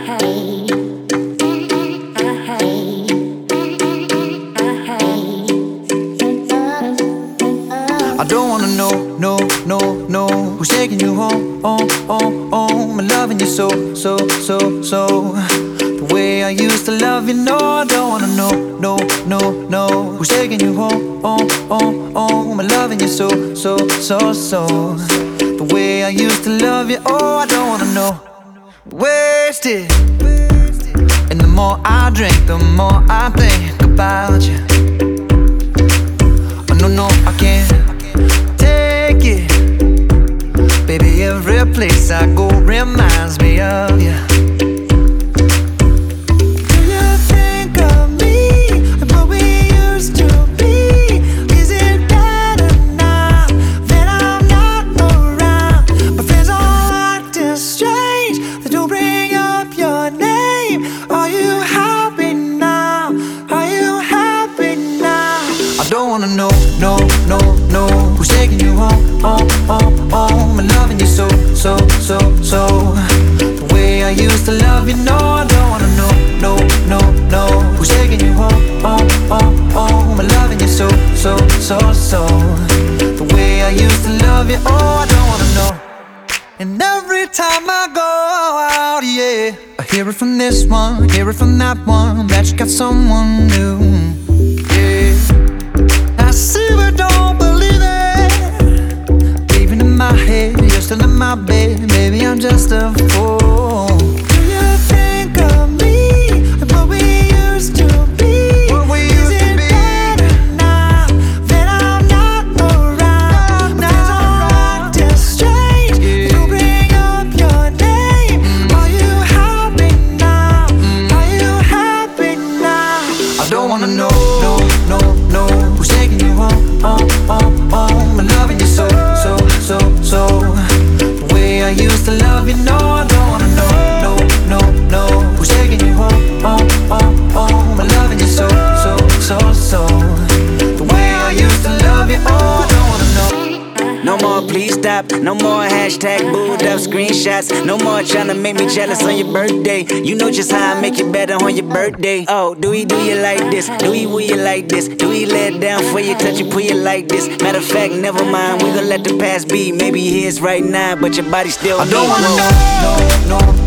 I don't wanna know, no, no, no, who's taking you home, I'm loving you so. The way I used to love you, no, I don't wanna know, no, no, no, who's taking you home, I'm loving you so. The way I used to love you, oh, I don't wanna know. Wasted. And the more I drink, the more I think about you. Oh, no, I can't take it. Baby, every place I go reminds me of you. Do you think of me and what we used to be? Is it better now that I'm not around? My friends all acting strange, they don't bring up your name. Are you happy now? Are you happy now? I don't wanna know, no, no, no, who's taking you home, I'm loving you so. The way I used to love you, no, I don't wanna know, no, no, no, who's taking you home, I'm loving you so. The way I used to love you, oh, I don't wanna know. And every time I go out, yeah, I hear it from this one, hear it from that one, that you got someone new. Yeah, I see but don't believe it. Even in my head, you're still in my bed. Maybe I'm just a fool. Do you think of me and what we used to be? Is it better now that I'm not around? My friends are acting strange, they don't bring up your name. Are you happy now? Are you happy now? I don't wanna know, no, no, no, who's taking you home, I'm loving you so. The way I used to love you, no, I don't wanna know, no, no, no, who's taking you home, I'm loving you so. The way I used to love you, oh, I don't wanna know. No more please stop, no more hashtag booed up screenshots. No more tryna make me jealous on your birthday. You know just how I make it better on your birthday. Oh, do he do you like this? Do he will you like this? Do he lay it down for you, touch you, pull you like this? Matter of fact, never mind, we gon' let the past be. Maybe he is right now, but your body still I don't wanna know, no, no,